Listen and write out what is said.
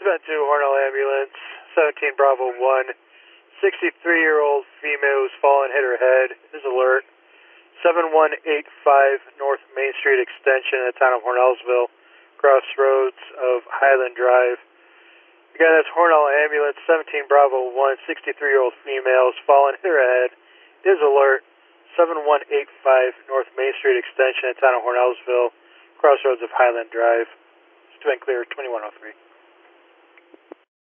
Bent to Hornell Ambulance, 17 Bravo 1. 63-year-old female who's fallen, hit her head. Is alert. 7185 North Main Street Extension in the town of Hornellsville, crossroads of Highland Drive. Again, that's Hornell Ambulance, 17 Bravo 1. 63-year-old female who's fallen, hit her head. Is alert. 7185 North Main Street Extension in the town of Hornellsville, crossroads of Highland Drive. It's been clear, 2103.